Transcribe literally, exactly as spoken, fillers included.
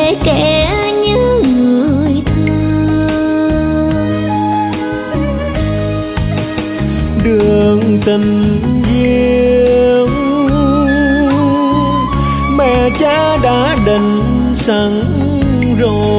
để kẻ như người thương. Đường tình duyên mẹ cha đã định sẵn rồi,